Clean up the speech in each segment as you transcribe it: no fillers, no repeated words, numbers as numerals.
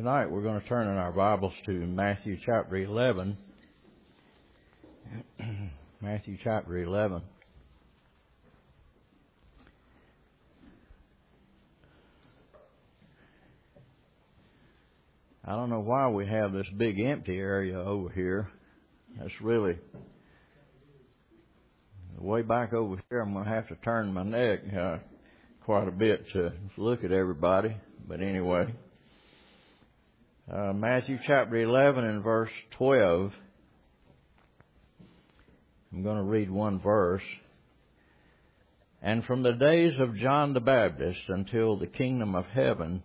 Tonight we're going to turn in our Bibles to Matthew chapter 11. Matthew chapter 11. I don't know why we have this big empty area over here. That's really way back over here. I'm going to have to turn my neck quite a bit to look at everybody. But anyway, Matthew chapter 11 and verse 12. I'm going to read one verse. And from the days of John the Baptist until the kingdom of heaven,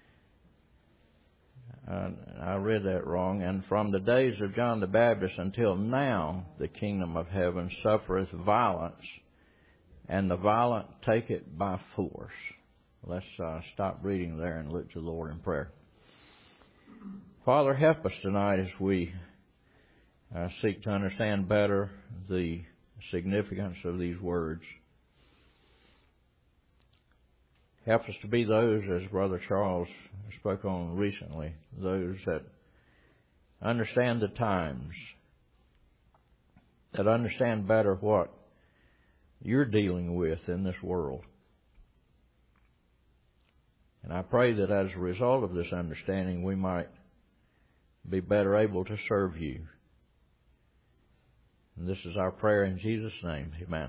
I read that wrong. And from the days of John the Baptist until now, the kingdom of heaven suffereth violence, and the violent take it by force. Let's stop reading there and look to the Lord in prayer. Father, help us tonight as we seek to understand better the significance of these words. Help us to be those, as Brother Charles spoke on recently, those that understand the times, that understand better what you're dealing with in this world. And I pray that as a result of this understanding, we might be better able to serve you. And this is our prayer in Jesus' name. Amen.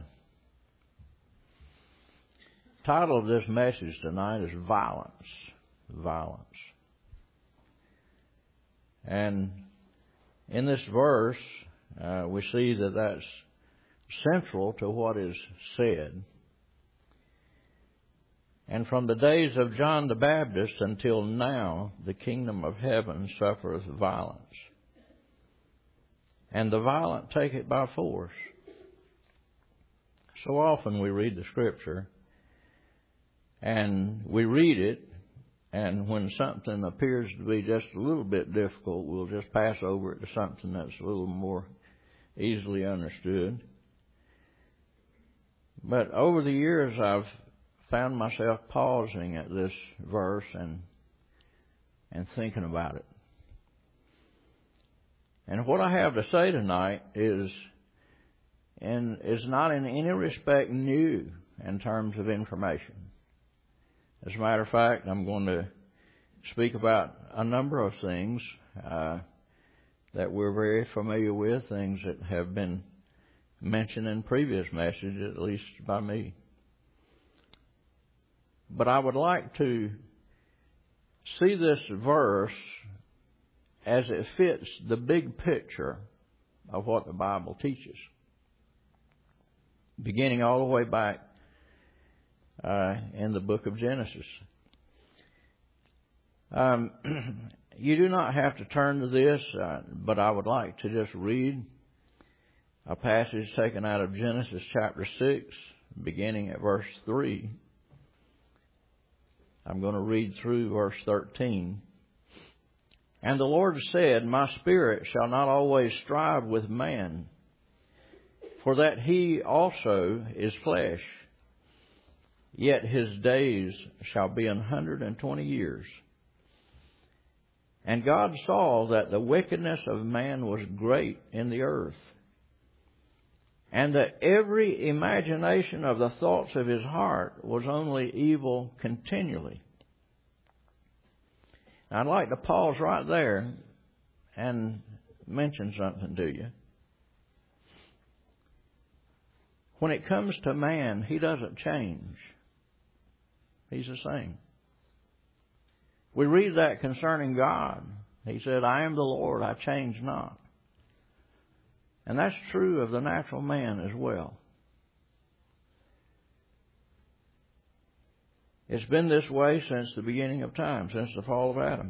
The title of this message tonight is Violence. Violence. And in this verse, we see that that's central to what is said. And from the days of John the Baptist until now, the kingdom of heaven suffereth violence, and the violent take it by force. So often we read the Scripture, and we read it, and when something appears to be just a little bit difficult, we'll just pass over it to something that's a little more easily understood. But over the years, I've found myself pausing at this verse and thinking about it. And what I have to say tonight is not in any respect new in terms of information. As a matter of fact, I'm going to speak about a number of things that we're very familiar with, things that have been mentioned in previous messages, at least by me. But I would like to see this verse as it fits the big picture of what the Bible teaches, beginning all the way back in the book of Genesis. You do not have to turn to this, but I would like to just read a passage taken out of Genesis chapter 6, beginning at verse 3. I'm going to read through verse 13. And the Lord said, My spirit shall not always strive with man, for that he also is flesh. Yet his days shall be 120 years. And God saw that the wickedness of man was great in the earth, and that every imagination of the thoughts of his heart was only evil continually. Now, I'd like to pause right there and mention something to you. When it comes to man, he doesn't change. He's the same. We read that concerning God. He said, I am the Lord, I change not. And that's true of the natural man as well. It's been this way since the beginning of time, since the fall of Adam.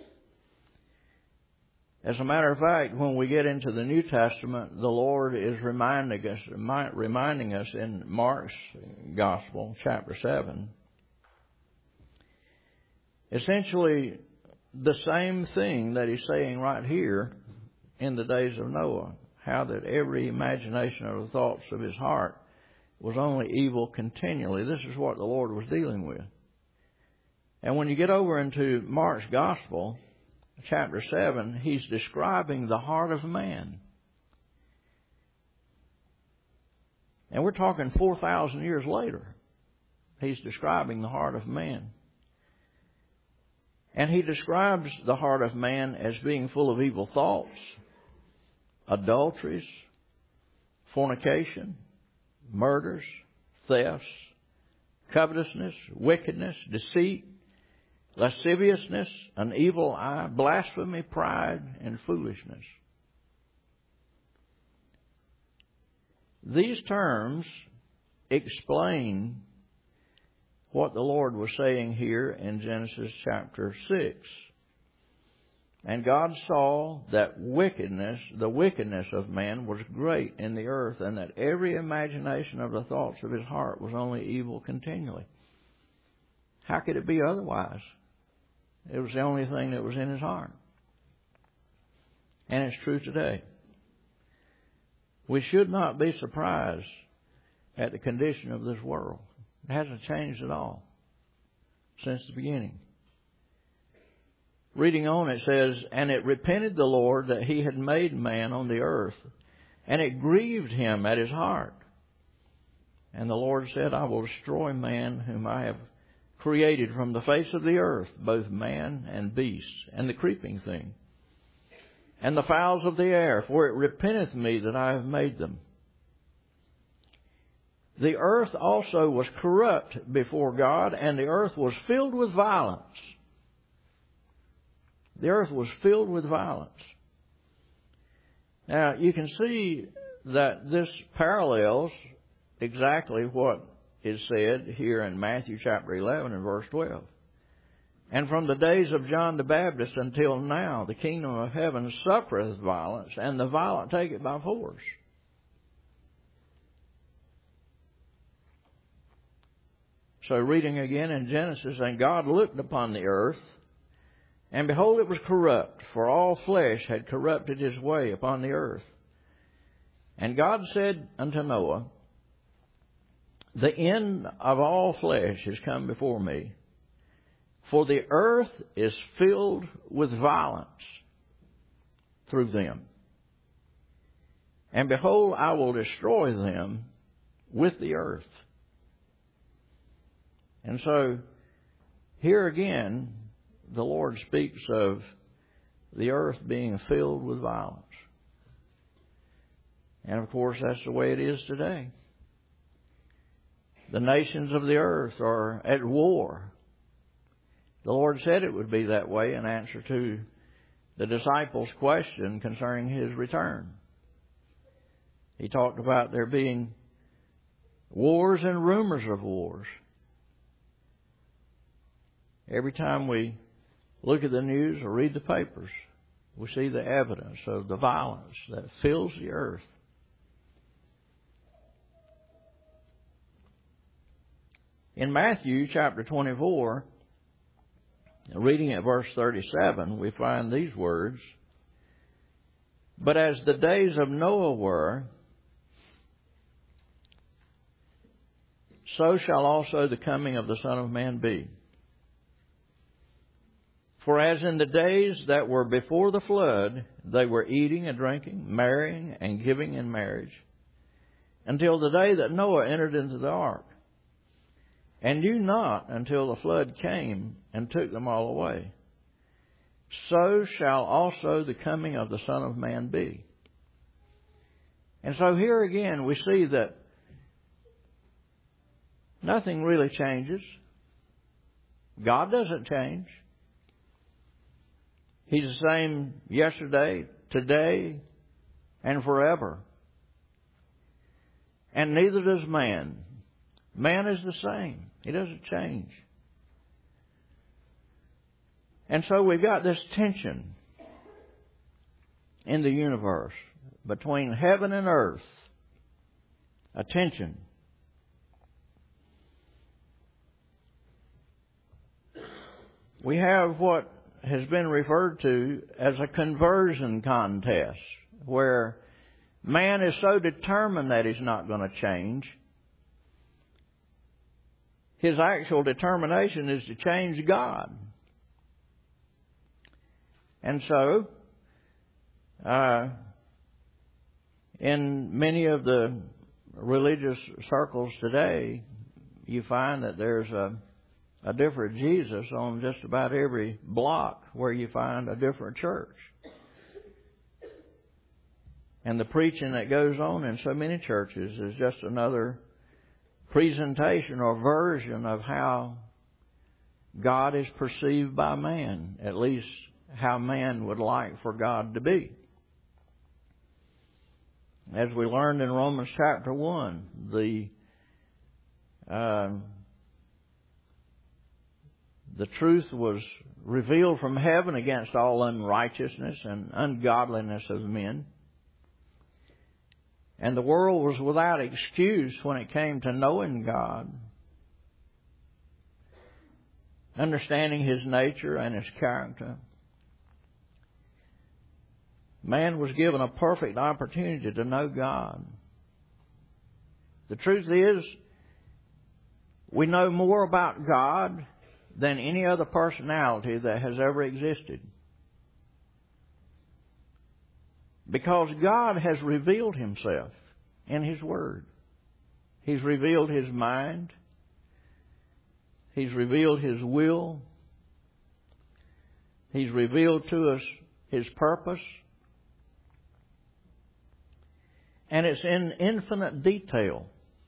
As a matter of fact, when we get into the New Testament, the Lord is reminding us in Mark's Gospel, chapter 7, essentially the same thing that he's saying right here in the days of Noah. How that every imagination of the thoughts of his heart was only evil continually. This is what the Lord was dealing with. And when you get over into Mark's Gospel, chapter 7, he's describing the heart of man. And we're talking 4,000 years later. He's describing the heart of man. And he describes the heart of man as being full of evil thoughts, adulteries, fornication, murders, thefts, covetousness, wickedness, deceit, lasciviousness, an evil eye, blasphemy, pride, and foolishness. These terms explain what the Lord was saying here in Genesis chapter 6. And God saw that the wickedness of man was great in the earth, and that every imagination of the thoughts of his heart was only evil continually. How could it be otherwise? It was the only thing that was in his heart. And it's true today. We should not be surprised at the condition of this world. It hasn't changed at all since the beginning. Reading on, it says, "And it repented the Lord that he had made man on the earth, and it grieved him at his heart. And the Lord said, I will destroy man whom I have created from the face of the earth, both man and beast, and the creeping thing, and the fowls of the air, for it repenteth me that I have made them. The earth also was corrupt before God, and the earth was filled with violence." The earth was filled with violence. Now, you can see that this parallels exactly what is said here in Matthew chapter 11 and verse 12. "And from the days of John the Baptist until now, the kingdom of heaven suffereth violence, and the violent take it by force." So reading again in Genesis, "And God looked upon the earth, and behold, it was corrupt, for all flesh had corrupted his way upon the earth. And God said unto Noah, The end of all flesh is come before me, for the earth is filled with violence through them. And behold, I will destroy them with the earth." And so, here again, the Lord speaks of the earth being filled with violence. And of course, that's the way it is today. The nations of the earth are at war. The Lord said it would be that way in answer to the disciples' question concerning His return. He talked about there being wars and rumors of wars. Every time we look at the news or read the papers, we see the evidence of the violence that fills the earth. In Matthew chapter 24, reading at verse 37, we find these words, "But as the days of Noah were, so shall also the coming of the Son of Man be. For as in the days that were before the flood, they were eating and drinking, marrying and giving in marriage, until the day that Noah entered into the ark, and knew not until the flood came and took them all away. So shall also the coming of the Son of Man be." And so here again we see that nothing really changes. God doesn't change. He's the same yesterday, today, and forever. And neither does man. Man is the same. He doesn't change. And so we've got this tension in the universe between heaven and earth. A tension. We have what has been referred to as a conversion contest, where man is so determined that he's not going to change. His actual determination is to change God. And so, in many of the religious circles today, you find that there's a different Jesus on just about every block where you find a different church. And the preaching that goes on in so many churches is just another presentation or version of how God is perceived by man, at least how man would like for God to be. As we learned in Romans chapter 1, the truth was revealed from heaven against all unrighteousness and ungodliness of men. And the world was without excuse when it came to knowing God, understanding His nature and His character. Man was given a perfect opportunity to know God. The truth is, we know more about God than any other personality that has ever existed. Because God has revealed Himself in His Word. He's revealed His mind. He's revealed His will. He's revealed to us His purpose. And it's in infinite detail.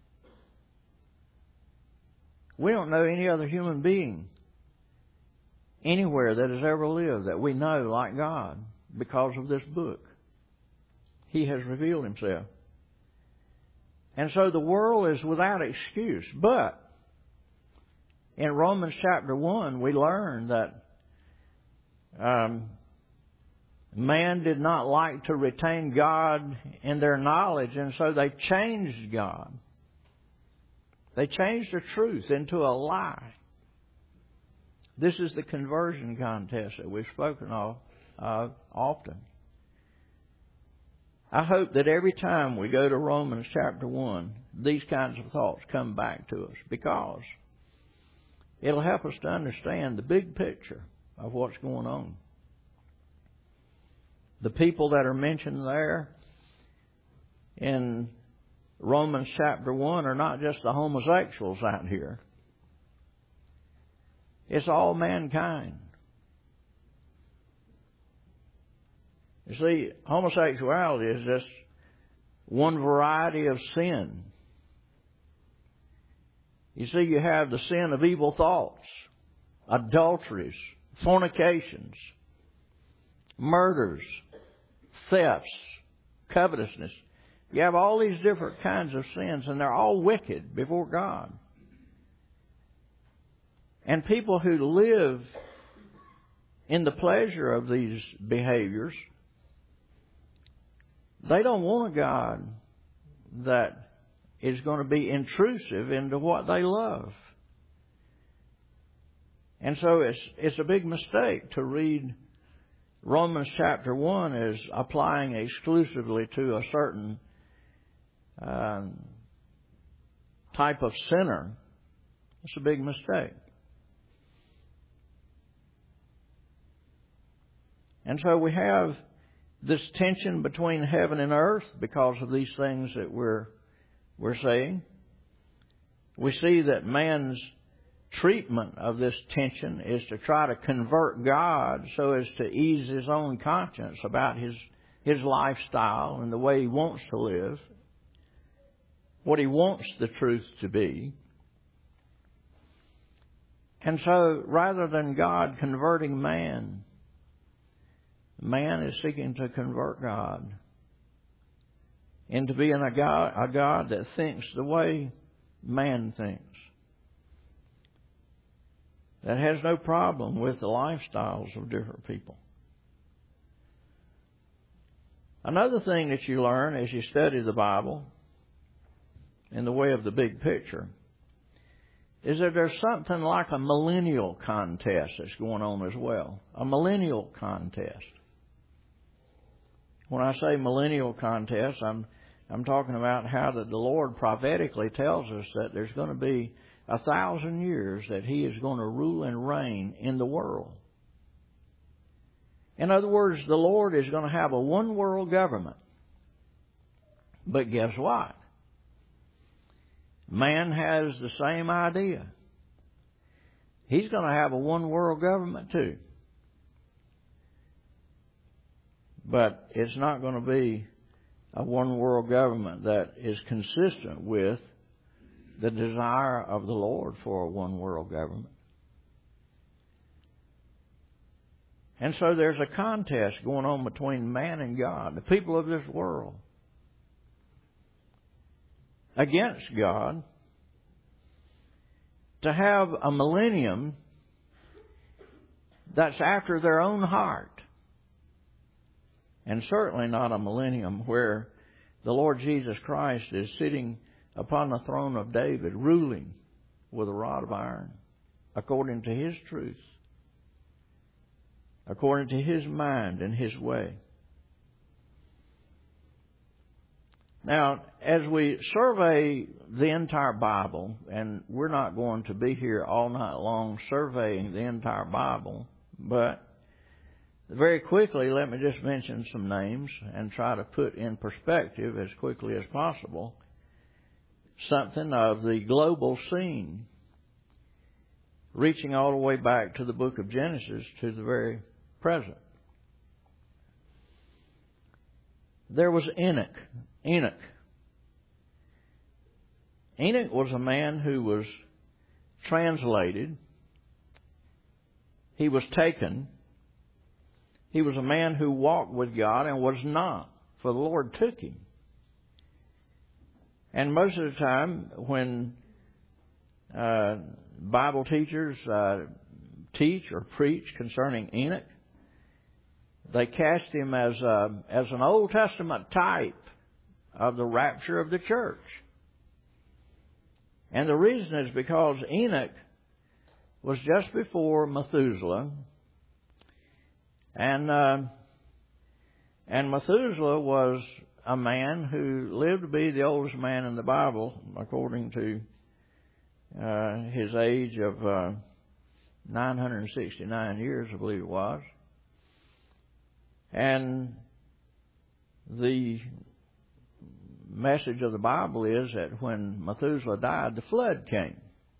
We don't know any other human being anywhere that has ever lived that we know like God because of this book. He has revealed Himself. And so the world is without excuse. But in Romans chapter 1, we learn that man did not like to retain God in their knowledge, and so they changed God. They changed the truth into a lie. This is the conversion contest that we've spoken of often. I hope that every time we go to Romans chapter 1, these kinds of thoughts come back to us, because it'll help us to understand the big picture of what's going on. The people that are mentioned there in Romans chapter 1 are not just the homosexuals out here. It's all mankind. You see, homosexuality is just one variety of sin. You see, you have the sin of evil thoughts, adulteries, fornications, murders, thefts, covetousness. You have all these different kinds of sins, and they're all wicked before God. And people who live in the pleasure of these behaviors, they don't want a God that is going to be intrusive into what they love. And so it's a big mistake to read Romans chapter 1 as applying exclusively to a certain type of sinner. It's a big mistake. And so we have this tension between heaven and earth because of these things that we're saying. We see that man's treatment of this tension is to try to convert God so as to ease his own conscience about his lifestyle and the way he wants to live, what he wants the truth to be. And so rather than God converting man, man is seeking to convert God into being a God that thinks the way man thinks, that has no problem with the lifestyles of different people. Another thing that you learn as you study the Bible in the way of the big picture is that there's something like a millennial contest that's going on as well. A millennial contest. When I say millennial contest, I'm talking about how that the Lord prophetically tells us that there's going to be 1,000 years that He is going to rule and reign in the world. In other words, the Lord is going to have a one world government. But guess what? Man has the same idea. He's going to have a one world government too. But it's not going to be a one world government that is consistent with the desire of the Lord for a one world government. And so there's a contest going on between man and God, the people of this world, against God, to have a millennium that's after their own heart. And certainly not a millennium where the Lord Jesus Christ is sitting upon the throne of David, ruling with a rod of iron, according to His truth, according to His mind and His way. Now, as we survey the entire Bible, and we're not going to be here all night long surveying the entire Bible, but very quickly, let me just mention some names and try to put in perspective as quickly as possible something of the global scene, reaching all the way back to the book of Genesis to the very present. There was Enoch. Enoch was a man who was translated. He was taken. He was a man who walked with God and was not, for the Lord took him. And most of the time when Bible teachers teach or preach concerning Enoch, they cast him as an Old Testament type of the rapture of the church. And the reason is because Enoch was just before Methuselah, and Methuselah was a man who lived to be the oldest man in the Bible, according to his age of 969 years, I believe it was. And the message of the Bible is that when Methuselah died, the flood came.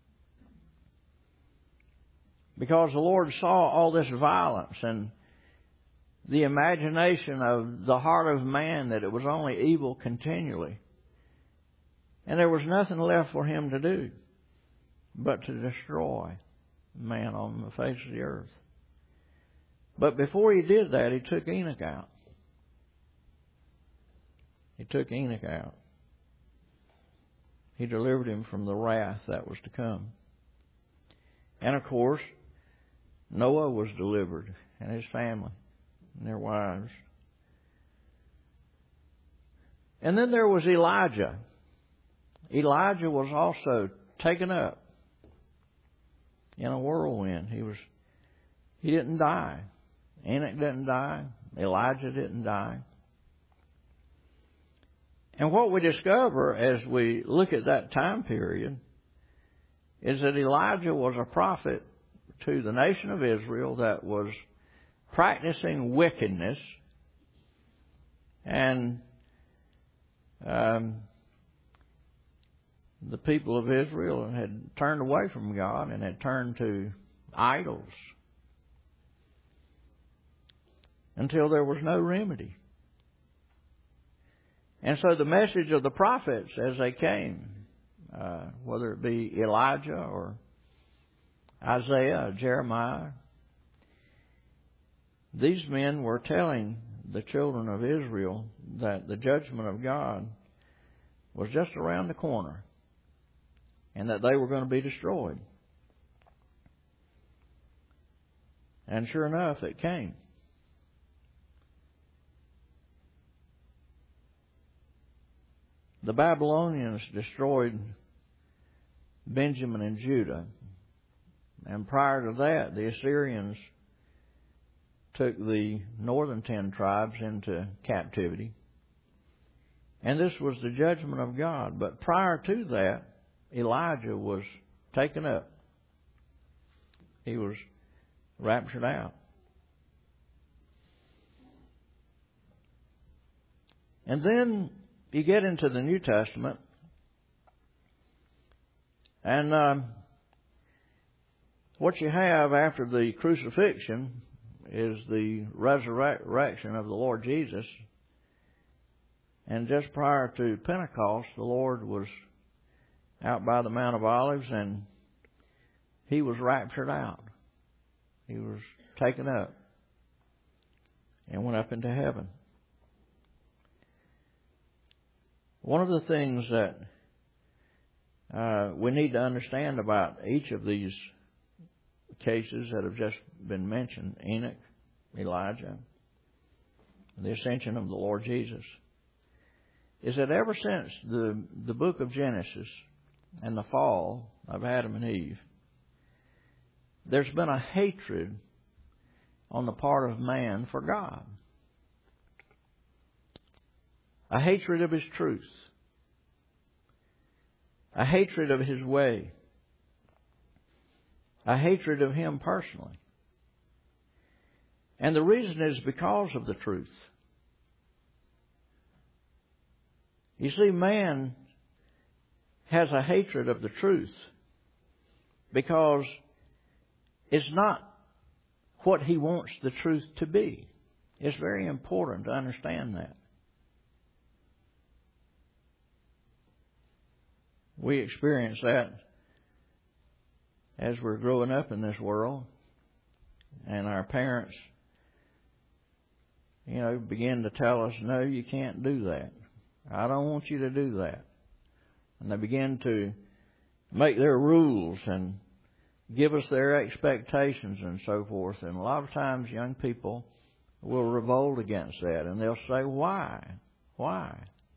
Because the Lord saw all this violence and the imagination of the heart of man, that it was only evil continually. And there was nothing left for Him to do but to destroy man on the face of the earth. But before He did that, He took Enoch out. He took Enoch out. He delivered him from the wrath that was to come. And of course, Noah was delivered, and his family and their wives. And then there was Elijah. Elijah was also taken up in a whirlwind. He didn't die. Enoch didn't die. Elijah didn't die. And what we discover as we look at that time period is that Elijah was a prophet to the nation of Israel that was practicing wickedness, and the people of Israel had turned away from God and had turned to idols until there was no remedy. And so the message of the prophets as they came, whether it be Elijah or Isaiah or Jeremiah, these men were telling the children of Israel that the judgment of God was just around the corner and that they were going to be destroyed. And sure enough, it came. The Babylonians destroyed Benjamin and Judah. And prior to that, the Assyrians took the northern 10 tribes into captivity. And this was the judgment of God. But prior to that, Elijah was taken up. He was raptured out. And then you get into the New Testament, and what you have after the crucifixion is the resurrection of the Lord Jesus. And just prior to Pentecost, the Lord was out by the Mount of Olives, and He was raptured out. He was taken up and went up into heaven. One of the things that we need to understand about each of these cases that have just been mentioned, Enoch, Elijah, the ascension of the Lord Jesus, is that ever since the book of Genesis and the fall of Adam and Eve, there's been a hatred on the part of man for God. A hatred of His truth. A hatred of His way. A hatred of Him personally. And the reason is because of the truth. You see, man has a hatred of the truth because it's not what he wants the truth to be. It's very important to understand that. We experience that as we're growing up in this world, and our parents, begin to tell us, no, you can't do that. I don't want you to do that. And they begin to make their rules and give us their expectations and so forth. And a lot of times young people will revolt against that, and they'll say, why? Why?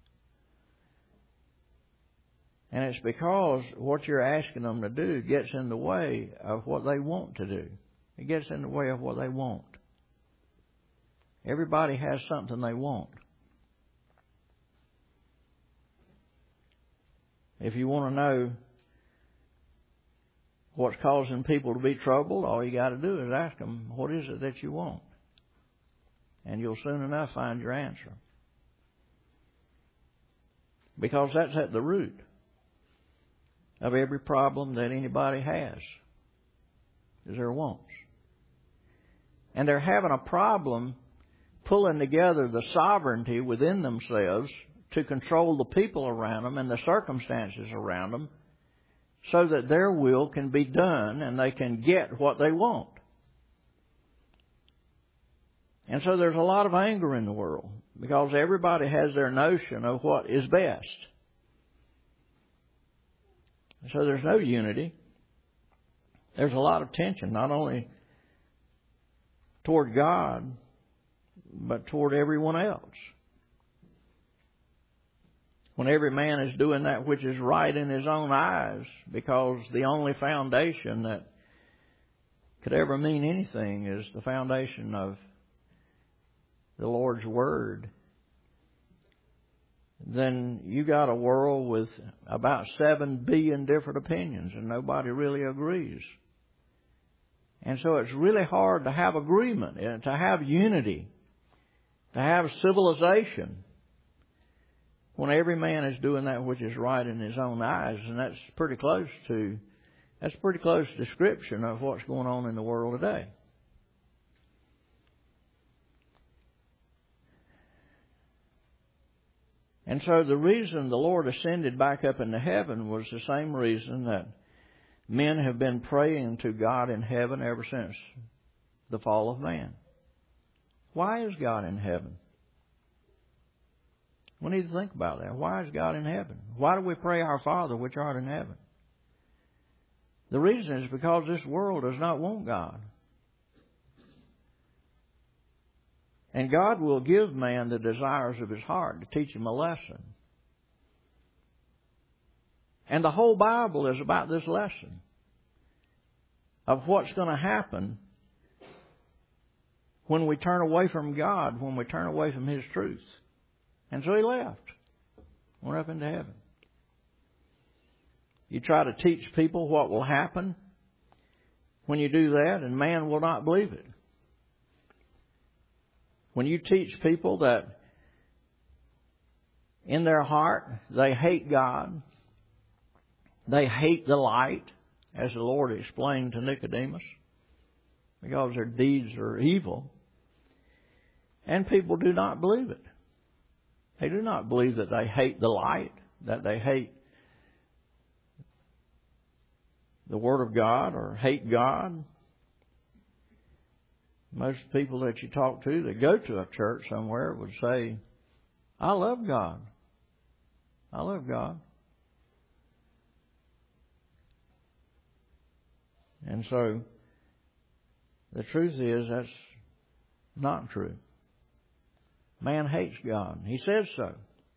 And it's because what you're asking them to do gets in the way of what they want to do. It gets in the way of what they want. Everybody has something they want. If you want to know what's causing people to be troubled, all you got to do is ask them, what is it that you want? And you'll soon enough find your answer. Because that's at the root of every problem that anybody has, is their wants. And they're having a problem pulling together the sovereignty within themselves to control the people around them and the circumstances around them so that their will can be done and they can get what they want. And so there's a lot of anger in the world because everybody has their notion of what is best. So there's no unity. There's a lot of tension, not only toward God, but toward everyone else. When every man is doing that which is right in his own eyes, because the only foundation that could ever mean anything is the foundation of the Lord's Word, then you got a world with about 7 billion different opinions and nobody really agrees. And so it's really hard to have agreement, to have unity, to have civilization when every man is doing that which is right in his own eyes. And that's pretty close to description of what's going on in the world today. And so the reason the Lord ascended back up into heaven was the same reason that men have been praying to God in heaven ever since the fall of man. Why is God in heaven? We need to think about that. Why is God in heaven? Why do we pray, Our Father which art in heaven? The reason is because this world does not want God. And God will give man the desires of his heart to teach him a lesson. And the whole Bible is about this lesson of what's going to happen when we turn away from God, when we turn away from His truth. And so He left. Went up into heaven. You try to teach people what will happen when you do that, and man will not believe it. When you teach people that In their heart, they hate God. They hate the light, as the Lord explained to Nicodemus, because their deeds are evil. And people do not believe it. They do not believe that they hate the light, that they hate the Word of God or hate God. Most people that you talk to that go to a church somewhere would say, I love God. I love God. And so, the truth is that's not true. Man hates God. He says so.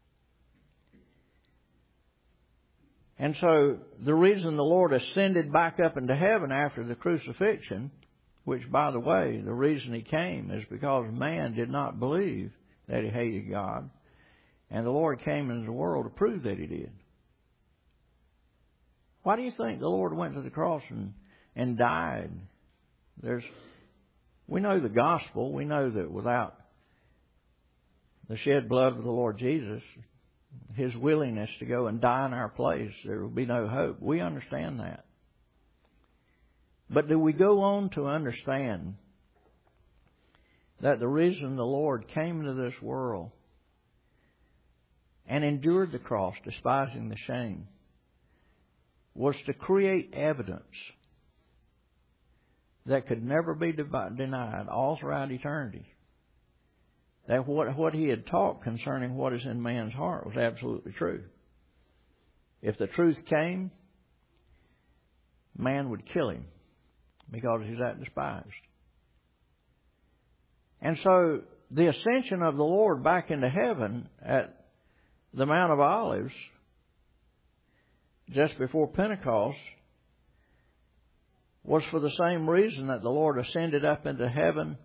And so, the reason the Lord ascended back up into heaven after the crucifixion, which, by the way, the reason He came is because man did not believe that he hated God. And the Lord came into the world to prove that He did. Why do you think the Lord went to the cross and died? We know the gospel. We know that without the shed blood of the Lord Jesus, His willingness to go and die in our place, there will be no hope. We understand that. But do we go on to understand that the reason the Lord came into this world and endured the cross, despising the shame, was to create evidence that could never be denied all throughout eternity, that what He had taught concerning what is in man's heart was absolutely true. If the truth came, man would kill Him because He's that despised. And so the ascension of the Lord back into heaven at the Mount of Olives, just before Pentecost, was for the same reason that the Lord ascended up into heaven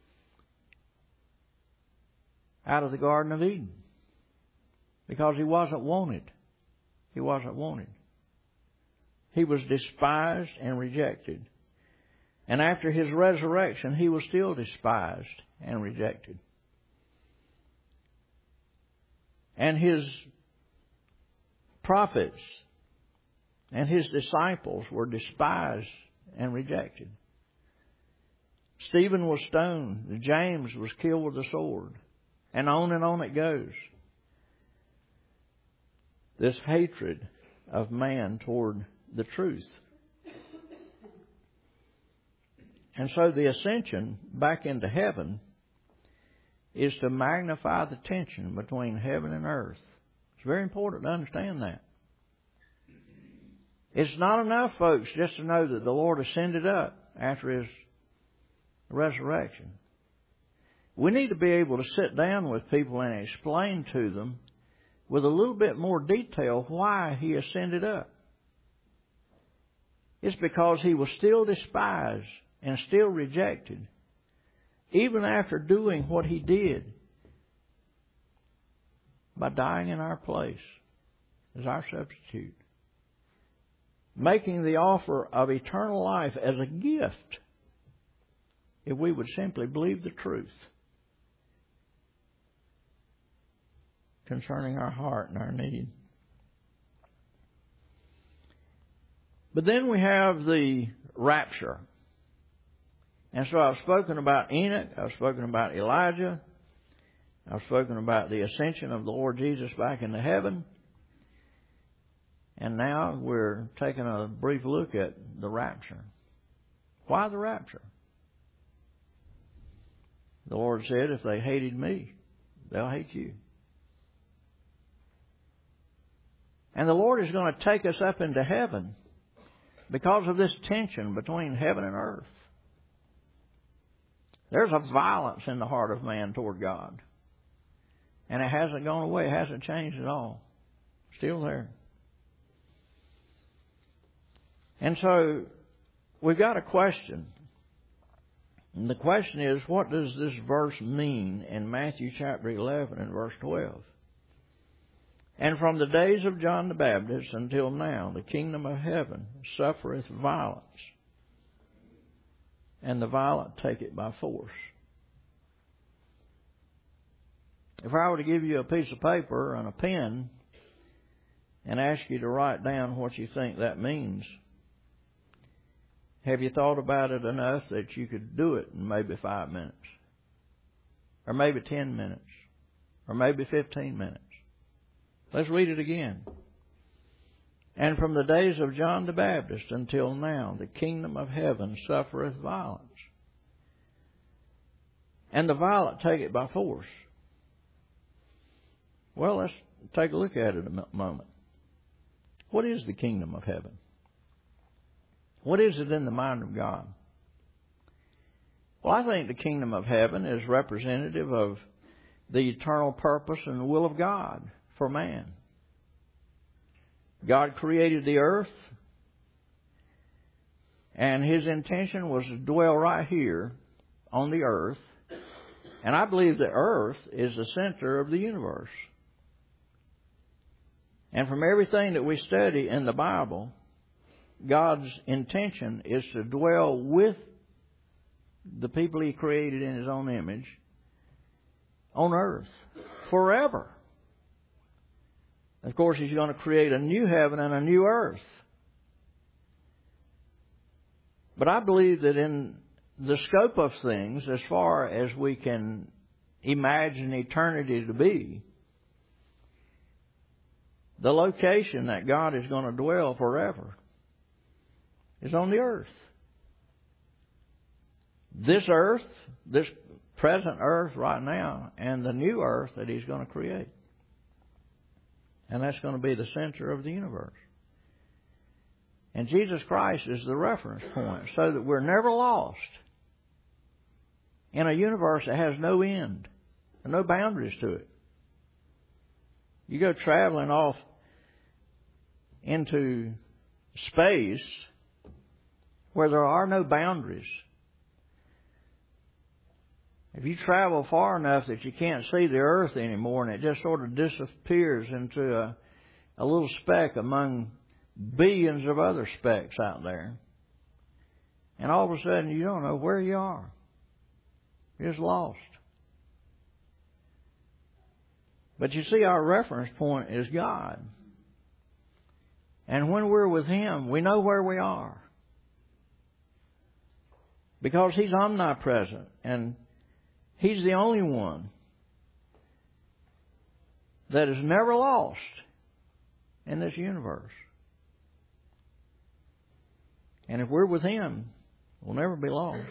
out of the Garden of Eden. Because He wasn't wanted. He wasn't wanted. He was despised and rejected. And after His resurrection, He was still despised and rejected. And His prophets and His disciples were despised and rejected. Stephen was stoned. James was killed with a sword. And on it goes. This hatred of man toward the truth. And so the ascension back into heaven is to magnify the tension between heaven and earth. It's very important to understand that. It's not enough, folks, just to know that the Lord ascended up after His resurrection. We need to be able to sit down with people and explain to them with a little bit more detail why He ascended up. It's because He was still despised and still rejected, even after doing what He did by dying in our place as our substitute, making the offer of eternal life as a gift if we would simply believe the truth concerning our heart and our need. But then we have the rapture. And so I've spoken about Enoch, I've spoken about Elijah, I've spoken about the ascension of the Lord Jesus back into heaven. And now we're taking a brief look at the rapture. Why the rapture? The Lord said, if they hated me, they'll hate you. And the Lord is going to take us up into heaven because of this tension between heaven and earth. There's a violence in the heart of man toward God. And it hasn't gone away. It hasn't changed at all. Still there. And so we've got a question. And the question is, what does this verse mean in Matthew chapter 11 and verse 12? And from the days of John the Baptist until now, the kingdom of heaven suffereth violence, and the violent take it by force. If I were to give you a piece of paper and a pen and ask you to write down what you think that means, have you thought about it enough that you could do it in maybe 5 minutes? Or maybe 10 minutes? Or maybe 15 minutes? Let's read it again. And from the days of John the Baptist until now, the kingdom of heaven suffereth violence, and the violent take it by force. Well, let's take a look at it a moment. What is the kingdom of heaven? What is it in the mind of God? Well, I think the kingdom of heaven is representative of the eternal purpose and the will of God for man. God created the earth, and His intention was to dwell right here on the earth. And I believe the earth is the center of the universe. And from everything that we study in the Bible, God's intention is to dwell with the people He created in His own image on earth forever. Of course, He's going to create a new heaven and a new earth. But I believe that in the scope of things, as far as we can imagine eternity to be, the location that God is going to dwell forever is on the earth. This earth, this present earth right now, and the new earth that He's going to create. And that's going to be the center of the universe. And Jesus Christ is the reference point so that we're never lost in a universe that has no end and no boundaries to it. You go traveling off into space where there are no boundaries. If you travel far enough that you can't see the earth anymore and it just sort of disappears into a little speck among billions of other specks out there, and all of a sudden you don't know where you are. You're just lost. But you see, our reference point is God. And when we're with Him, we know where we are. Because He's omnipresent and He's the only one that is never lost in this universe. And if we're with Him, we'll never be lost.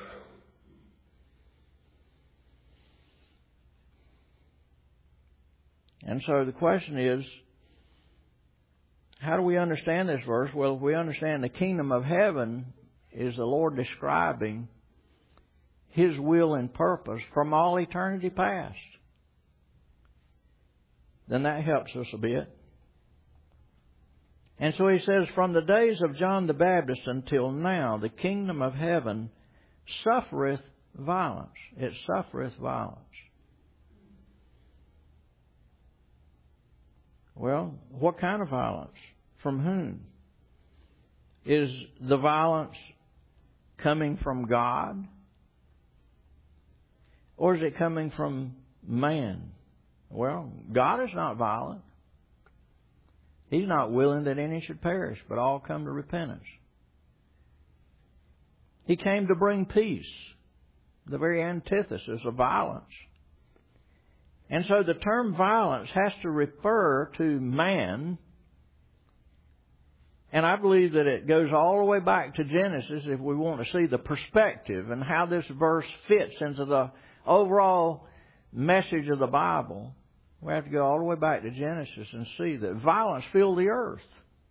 And so the question is, how do we understand this verse? Well, if we understand the kingdom of heaven is the Lord describing His will and purpose from all eternity past, then that helps us a bit. And so He says, from the days of John the Baptist until now, the kingdom of heaven suffereth violence. It suffereth violence. Well, what kind of violence? From whom? Is the violence coming from God? Or is it coming from man? Well, God is not violent. He's not willing that any should perish, but all come to repentance. He came to bring peace, the very antithesis of violence. And so the term violence has to refer to man. And I believe that it goes all the way back to Genesis if we want to see the perspective and how this verse fits into the overall message of the Bible. We have to go all the way back to Genesis and see that violence filled the earth.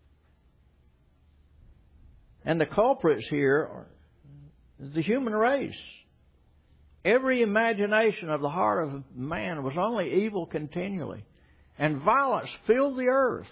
And the culprits here are the human race. Every imagination of the heart of man was only evil continually. And violence filled the earth.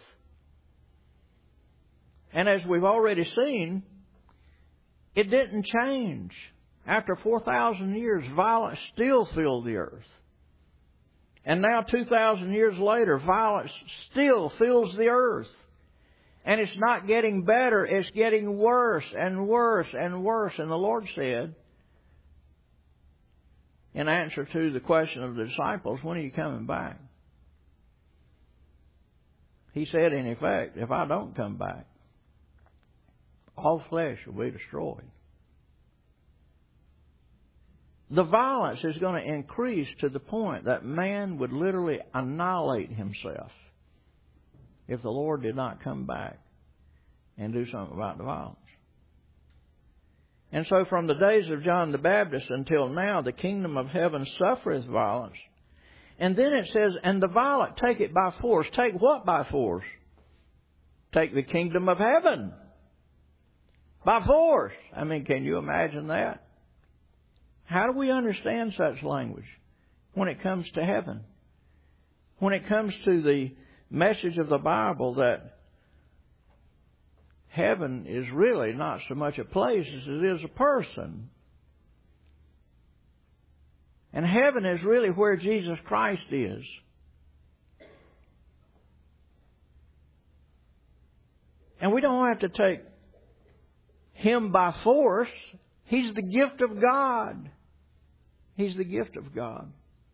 And as we've already seen, it didn't change. After 4,000 years, violence still filled the earth. And now 2,000 years later, violence still fills the earth. And it's not getting better, it's getting worse and worse and worse. And the Lord said in answer to the question of the disciples, when are you coming back? He said, in effect, if I don't come back, all flesh will be destroyed. The violence is going to increase to the point that man would literally annihilate himself if the Lord did not come back and do something about the violence. And so from the days of John the Baptist until now, the kingdom of heaven suffereth violence. And then it says, and the violent take it by force. Take what by force? Take the kingdom of heaven by force. I mean, can you imagine that? How do we understand such language when it comes to heaven? When it comes to the message of the Bible that heaven is really not so much a place as it is a person. And heaven is really where Jesus Christ is. And we don't have to take Him by force. He's the gift of God. He's the gift of God.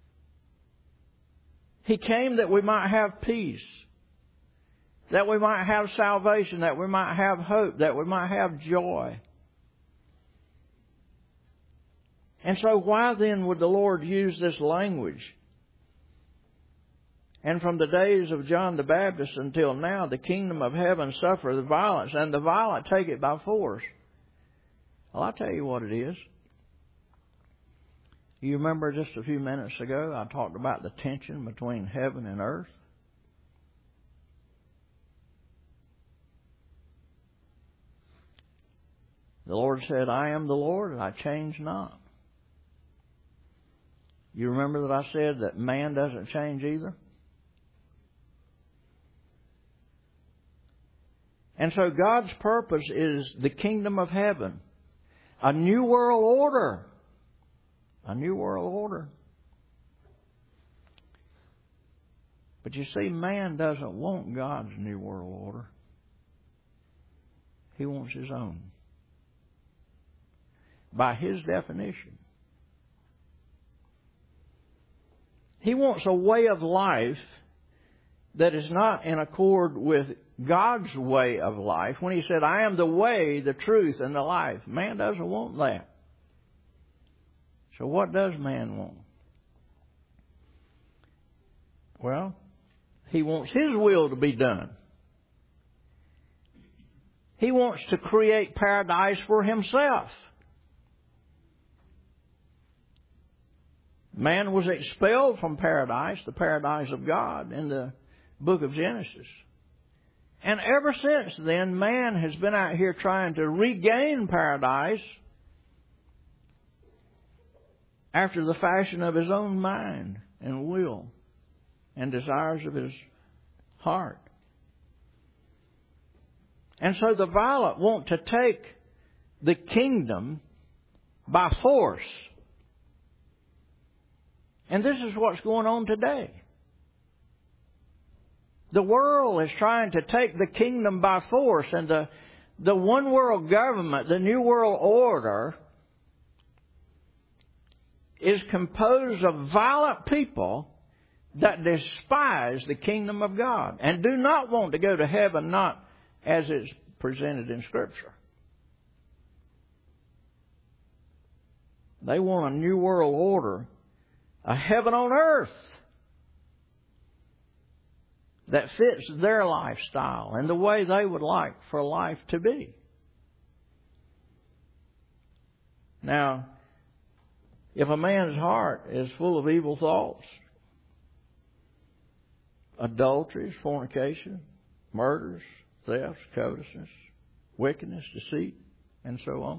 He came that we might have peace, that we might have salvation, that we might have hope, that we might have joy. And so why then would the Lord use this language? And from the days of John the Baptist until now, the kingdom of heaven suffereth violence, and the violent take it by force. Well, I'll tell you what it is. You remember just a few minutes ago, I talked about the tension between heaven and earth. The Lord said, I am the Lord, and I change not. You remember that I said that man doesn't change either? And so God's purpose is the kingdom of heaven. A new world order. A new world order. But you see, man doesn't want God's new world order. He wants his own. By his definition. He wants a way of life that is not in accord with God's way of life. When He said, I am the way, the truth, and the life. Man doesn't want that. So what does man want? Well, he wants his will to be done. He wants to create paradise for himself. Man was expelled from paradise, the paradise of God, in the book of Genesis. And ever since then, man has been out here trying to regain paradise after the fashion of his own mind and will and desires of his heart. And so the violent want to take the kingdom by force. And this is what's going on today. The world is trying to take the kingdom by force, and the one world government, the new world order, is composed of violent people that despise the kingdom of God and do not want to go to heaven, not as it's presented in Scripture. They want a new world order, a heaven on earth that fits their lifestyle and the way they would like for life to be. Now, if a man's heart is full of evil thoughts, adulteries, fornication, murders, thefts, covetousness, wickedness, deceit, and so on,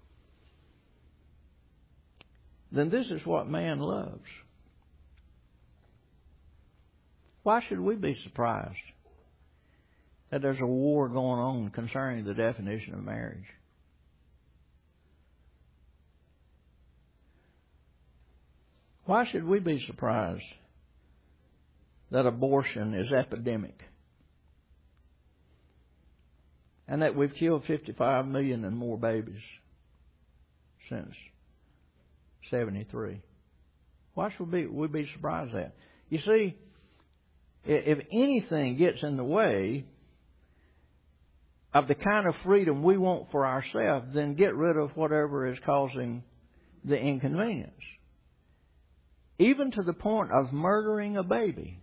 then this is what man loves. Why should we be surprised that there's a war going on concerning the definition of marriage? Why should we be surprised that abortion is epidemic and that we've killed 55 million and more babies since 73? Why should we be surprised at? You see, if anything gets in the way of the kind of freedom we want for ourselves, then get rid of whatever is causing the inconvenience. Even to the point of murdering a baby.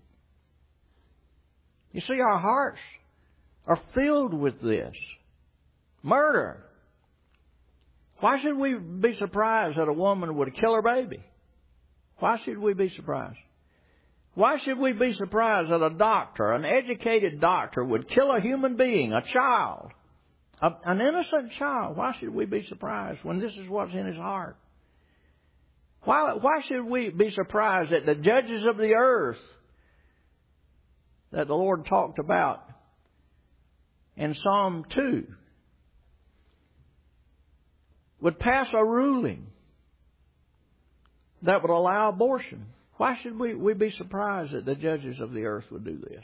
You see, our hearts are filled with this. Murder. Why should we be surprised that a woman would kill her baby? Why should we be surprised? Why should we be surprised that a doctor, an educated doctor, would kill a human being, a child, an innocent child? Why should we be surprised when this is what's in his heart? Why should we be surprised that the judges of the earth that the Lord talked about in Psalm 2 would pass a ruling that would allow abortion? Why should we be surprised that the judges of the earth would do this?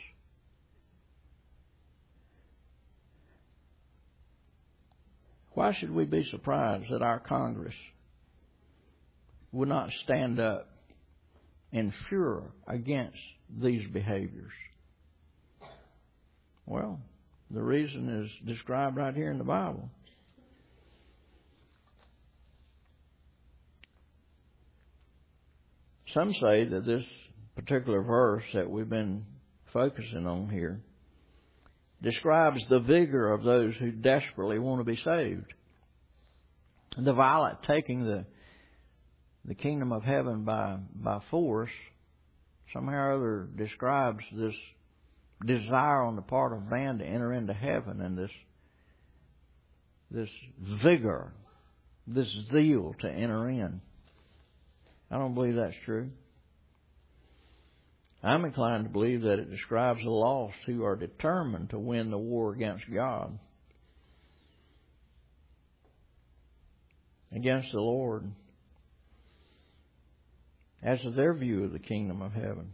Why should we be surprised that our Congress would not stand up in furor against these behaviors? Well, the reason is described right here in the Bible. Some say that this particular verse that we've been focusing on here describes the vigor of those who desperately want to be saved. The violent taking the kingdom of heaven by force somehow or other describes this desire on the part of man to enter into heaven, and this vigor, this zeal to enter in. I don't believe that's true. I'm inclined to believe that it describes the lost who are determined to win the war against God, against the Lord, as to their view of the kingdom of heaven.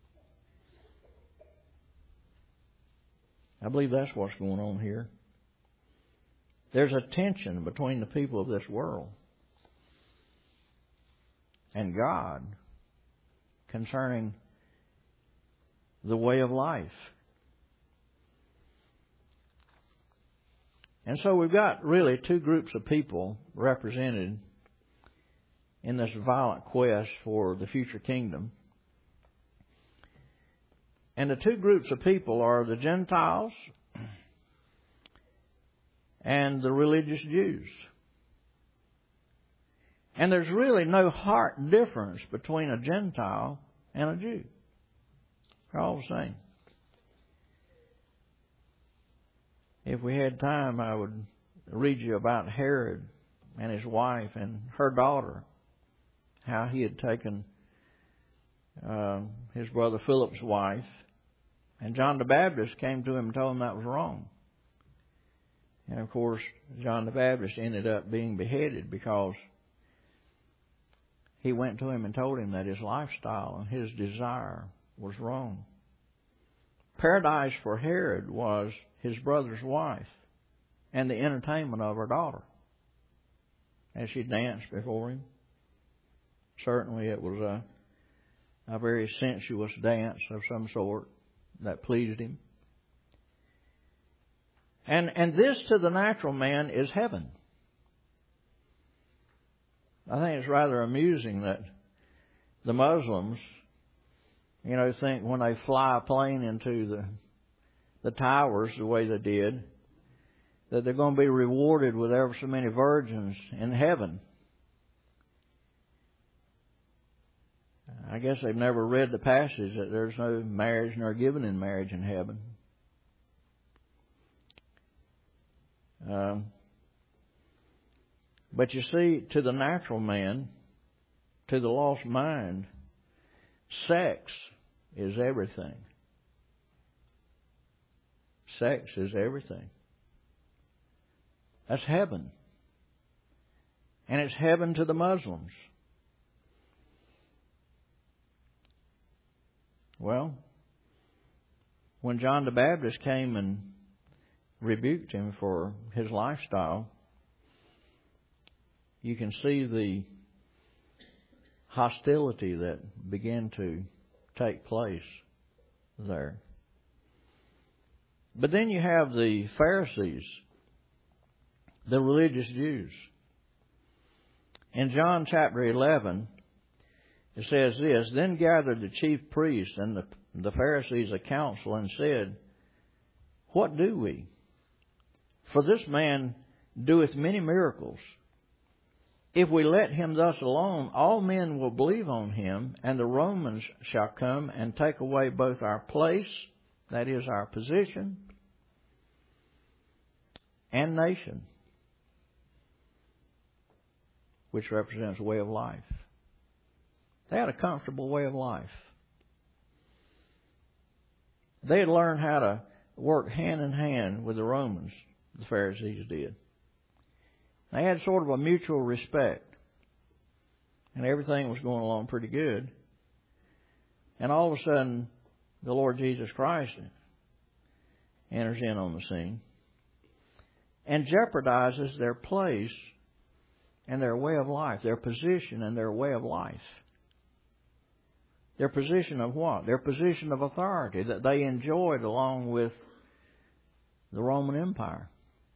I believe that's what's going on here. There's a tension between the people of this world and God concerning the way of life. And so we've got really two groups of people represented in this violent quest for the future kingdom. And the two groups of people are the Gentiles and the religious Jews. And there's really no heart difference between a Gentile and a Jew. They're all the same. If we had time, I would read you about Herod and his wife and her daughter, how he had taken his brother Philip's wife, and John the Baptist came to him and told him that was wrong. And of course, John the Baptist ended up being beheaded because he went to him and told him that his lifestyle and his desire was wrong. Paradise for Herod was his brother's wife and the entertainment of her daughter as she danced before him. Certainly it was a very sensuous dance of some sort that pleased him. And this to the natural man is heaven. I think it's rather amusing that the Muslims, think when they fly a plane into the towers the way they did, that they're going to be rewarded with ever so many virgins in heaven. I guess they've never read the passage that there's no marriage nor given in marriage in heaven. But you see, to the natural man, to the lost mind, sex is everything. Sex is everything. That's heaven. And it's heaven to the Muslims. Well, when John the Baptist came and rebuked him for his lifestyle, you can see hostility that began to take place there. But then you have the Pharisees, the religious Jews. In John chapter 11, it says this, "Then gathered the chief priests and the Pharisees a council and said, What do we? For this man doeth many miracles. If we let him thus alone, all men will believe on him, and the Romans shall come and take away both our place," that is, our position, "and nation," which represents a way of life. They had a comfortable way of life. They had learned how to work hand in hand with the Romans, the Pharisees did. They had sort of a mutual respect. And everything was going along pretty good. And all of a sudden, the Lord Jesus Christ enters in on the scene and jeopardizes their place and their way of life, their position and their way of life. Their position of what? Their position of authority that they enjoyed along with the Roman Empire.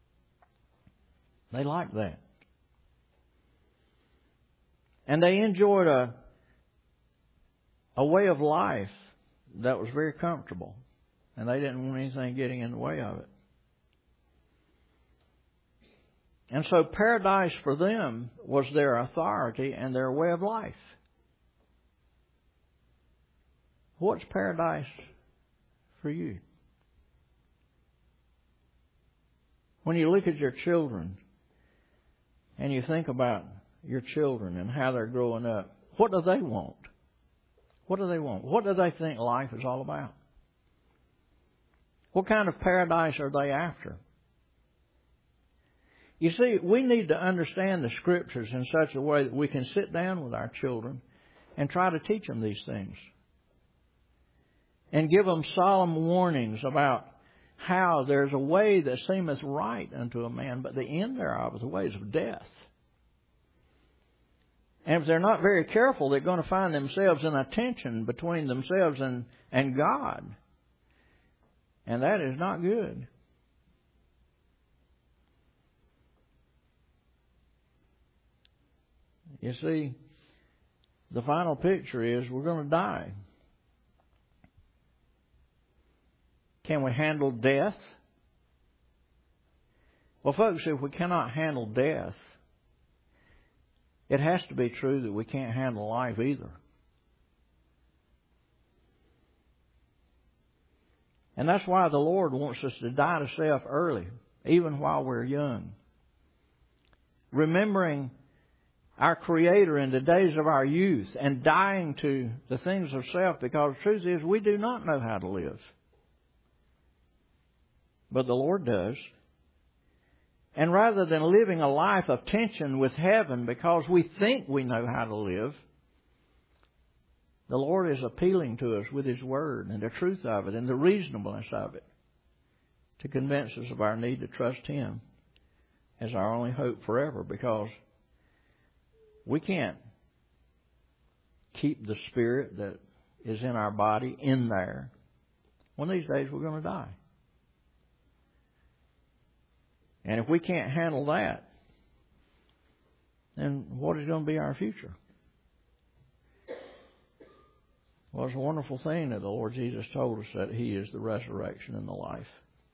They liked that. And they enjoyed a way of life that was very comfortable. And they didn't want anything getting in the way of it. And so paradise for them was their authority and their way of life. What's paradise for you? When you look at your children and you think about your children and how they're growing up, what do they want? What do they want? What do they think life is all about? What kind of paradise are they after? You see, we need to understand the Scriptures in such a way that we can sit down with our children and try to teach them these things. And give them solemn warnings about how there's a way that seemeth right unto a man, but the end thereof is the ways of death. And if they're not very careful, they're going to find themselves in a tension between themselves and God. And that is not good. You see, the final picture is we're going to die. Can we handle death? Well, folks, if we cannot handle death, it has to be true that we can't handle life either. And that's why the Lord wants us to die to self early, even while we're young. Remembering our Creator in the days of our youth and dying to the things of self, because the truth is we do not know how to live. But the Lord does. And rather than living a life of tension with heaven because we think we know how to live, the Lord is appealing to us with His Word and the truth of it and the reasonableness of it to convince us of our need to trust Him as our only hope forever, because we can't keep the spirit that is in our body in there. One of these days we're going to die. And if we can't handle that, then what is going to be our future? Well, it's a wonderful thing that the Lord Jesus told us that He is the resurrection and the life.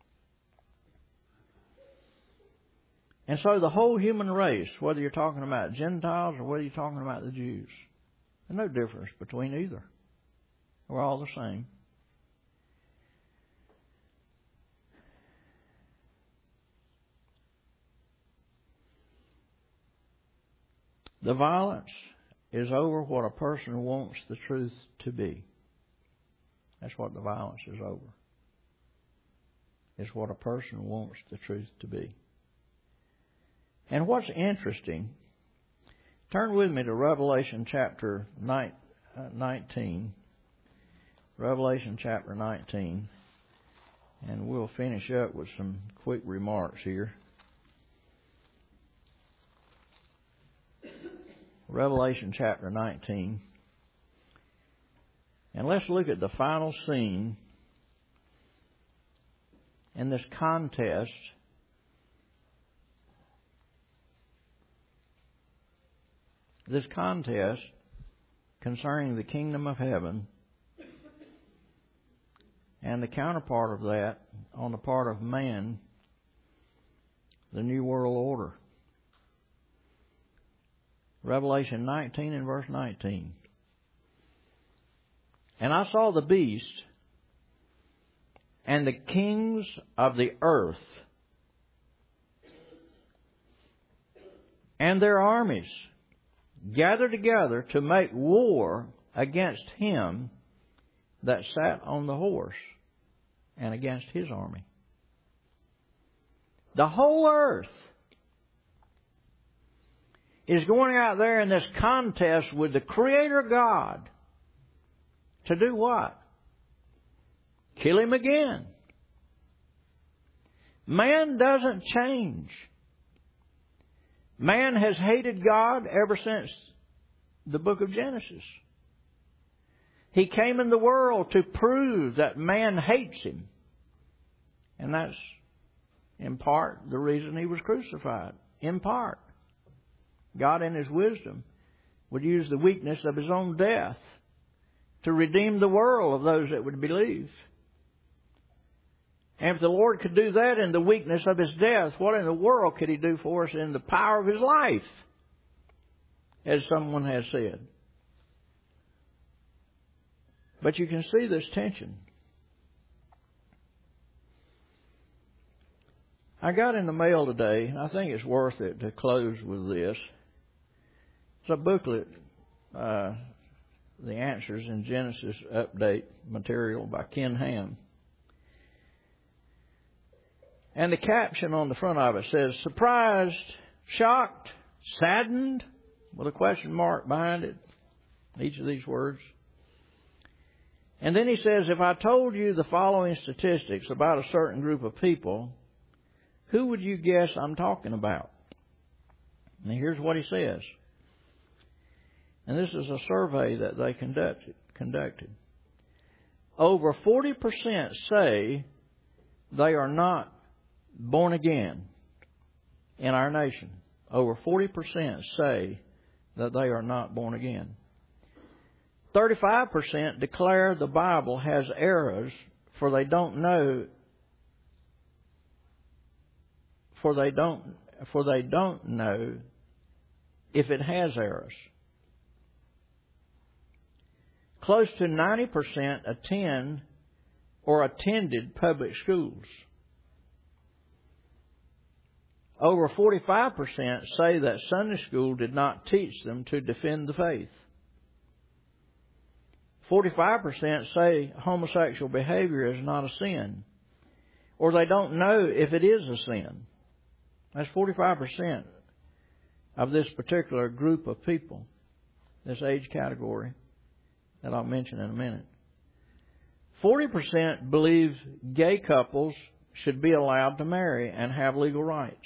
And so the whole human race, whether you're talking about Gentiles or whether you're talking about the Jews, there's no difference between either. We're all the same. The violence is over what a person wants the truth to be. That's what the violence is over. It's what a person wants the truth to be. And what's interesting, turn with me to Revelation chapter 19. Revelation chapter 19. And we'll finish up with some quick remarks here. Revelation chapter 19. And let's look at the final scene in this contest concerning the kingdom of heaven and the counterpart of that on the part of man, the New World Order. Revelation 19 and verse 19. And I saw the beast and the kings of the earth and their armies gathered together to make war against him that sat on the horse and against his army. The whole earth is going out there in this contest with the Creator God to do what? Kill him again. Man doesn't change. Man has hated God ever since the book of Genesis. He came in the world to prove that man hates him. And that's, in part, the reason he was crucified. In part. God, in His wisdom, would use the weakness of His own death to redeem the world of those that would believe. And if the Lord could do that in the weakness of His death, what in the world could He do for us in the power of His life? As someone has said. But you can see this tension. I got in the mail today, I think it's worth it to close with this. It's a booklet, The Answers in Genesis Update material by Ken Ham. And the caption on the front of it says, surprised, shocked, saddened, with a question mark behind it, each of these words. And then he says, if I told you the following statistics about a certain group of people, who would you guess I'm talking about? And here's what he says. And this is a survey that they conducted. Over 40% say they are not born again in our nation. Over 40% say that they are not born again. 35% declare the Bible has errors, for they don't know if it has errors. Close to 90% attend or attended public schools. Over 45% say that Sunday school did not teach them to defend the faith. 45% say homosexual behavior is not a sin, or they don't know if it is a sin. That's 45% of this particular group of people, this age category that I'll mention in a minute. 40% believe gay couples should be allowed to marry and have legal rights.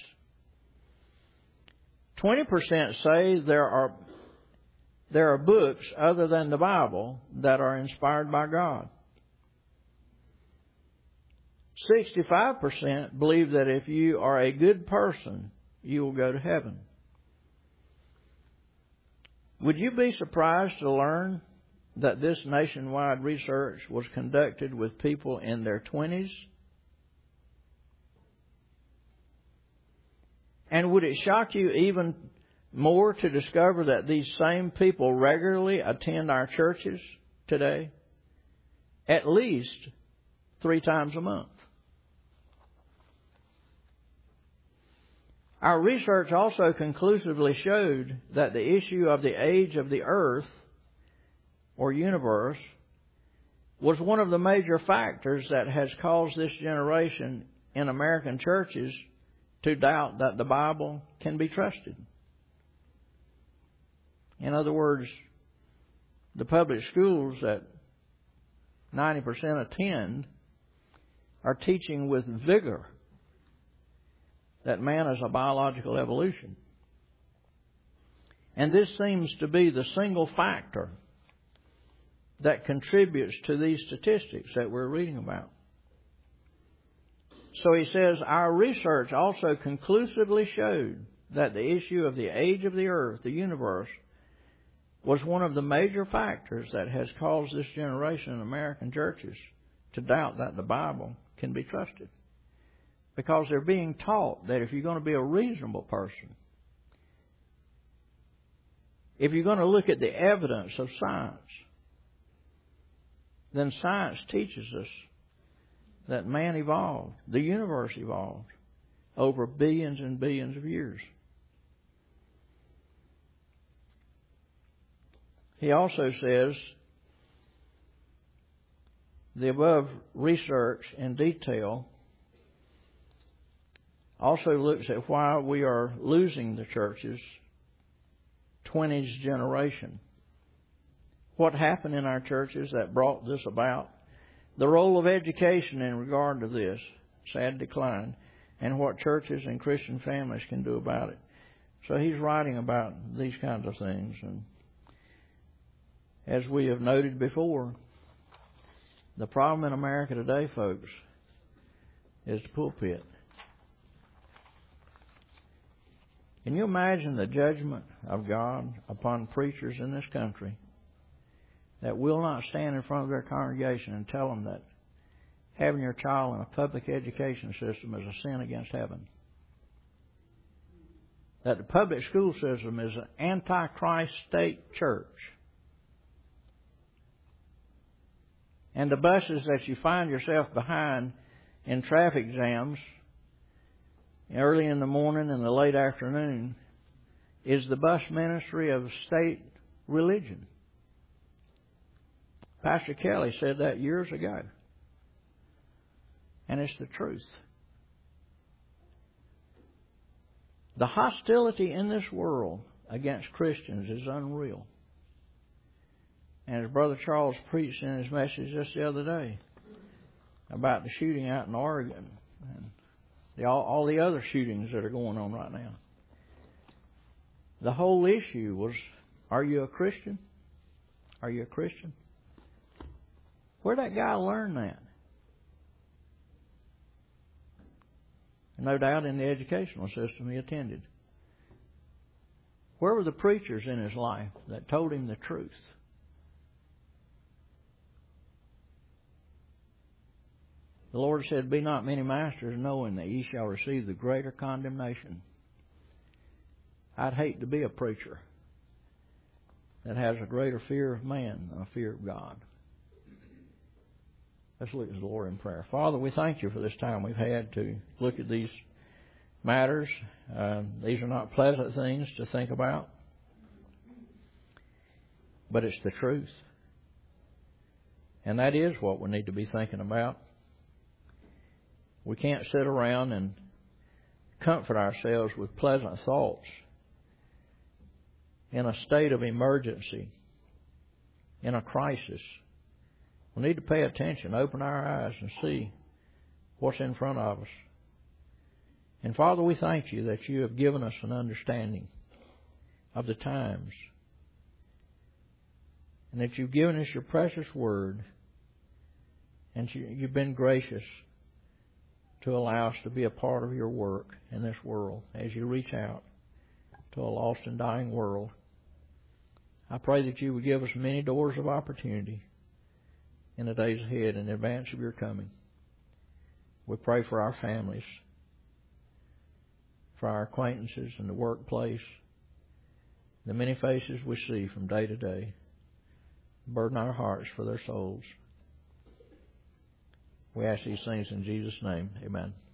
20% say there are books other than the Bible that are inspired by God. 65% believe that if you are a good person, you will go to heaven. Would you be surprised to learn that this nationwide research was conducted with people in their 20s? And would it shock you even more to discover that these same people regularly attend our churches today? At least 3 times a month. Our research also conclusively showed that the issue of the age of the earth or universe was one of the major factors that has caused this generation in American churches to doubt that the Bible can be trusted. In other words, the public schools that 90% attend are teaching with vigor that man is a biological evolution. And this seems to be the single factor that contributes to these statistics that we're reading about. So he says, our research also conclusively showed that the issue of the age of the earth, the universe, was one of the major factors that has caused this generation in American churches to doubt that the Bible can be trusted. Because they're being taught that if you're going to be a reasonable person, if you're going to look at the evidence of science, then science teaches us that man evolved, the universe evolved, over billions and billions of years. He also says the above research in detail also looks at why we are losing the church's 20s generation. What happened in our churches that brought this about? The role of education in regard to this sad decline, and what churches and Christian families can do about it. So he's writing about these kinds of things. And as we have noted before, the problem in America today, folks, is the pulpit. Can you imagine the judgment of God upon preachers in this country that will not stand in front of their congregation and tell them that having your child in a public education system is a sin against heaven? That the public school system is an antichrist state church. And the buses that you find yourself behind in traffic jams early in the morning and the late afternoon is the bus ministry of state religion. Pastor Kelly said that years ago. And it's the truth. The hostility in this world against Christians is unreal. And as Brother Charles preached in his message just the other day about the shooting out in Oregon and all the other shootings that are going on right now. The whole issue was, are you a Christian? Are you a Christian? Where'd that guy learn that? No doubt in the educational system he attended. Where were the preachers in his life that told him the truth? The Lord said, be not many masters, knowing that ye shall receive the greater condemnation. I'd hate to be a preacher that has a greater fear of man than a fear of God. Let's look at the Lord in prayer. Father, we thank you for this time we've had to look at these matters. These are not pleasant things to think about, but it's the truth. And that is what we need to be thinking about. We can't sit around and comfort ourselves with pleasant thoughts in a state of emergency, in a crisis. We need to pay attention, open our eyes and see what's in front of us. And Father, we thank you that you have given us an understanding of the times, and that you've given us your precious word, and you've been gracious to allow us to be a part of your work in this world as you reach out to a lost and dying world. I pray that you would give us many doors of opportunity in the days ahead in advance of your coming. We pray for our families, for our acquaintances in the workplace, the many faces we see from day to day. Burden our hearts for their souls. We ask these things in Jesus' name. Amen.